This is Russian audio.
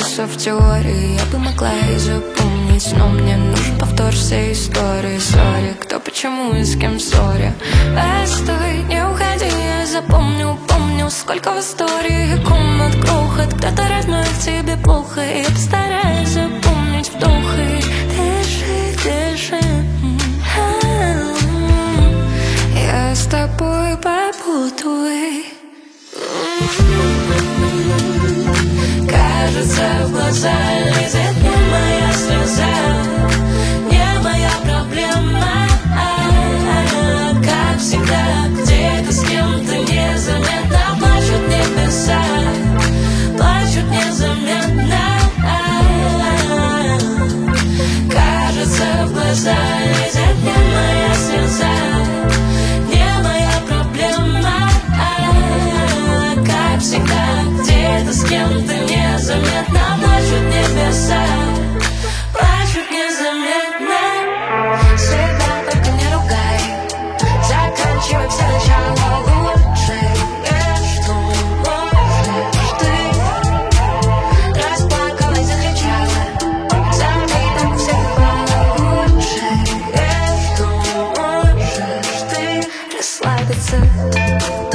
кажется, в теории я бы могла и запомнить, но мне нужен повтор всей истории. Сори, кто, почему и с кем ссоре. Стой, не уходи, я запомню, помню, сколько в истории комнат грохот. Кто-то родной к тебе плохо, и я постараюсь запомнить вдох и дыши, дыши. Я с тобой побуду. Кажется, в глаза лезет не моя слеза, не моя проблема. Как всегда, где-то с кем-то незаметно плачут небеса, плачут незаметно. Кажется, в глаза лезет не моя слеза, не моя проблема. Как всегда, где-то с кем-то незаметно плачут небеса, плачут незаметно. Себя только не ругай, заканчивай все начало лучше. Что можешь ты? Расплакалась, закричала, забей так у всех бывало лучше. Что можешь ты? Расслабиться.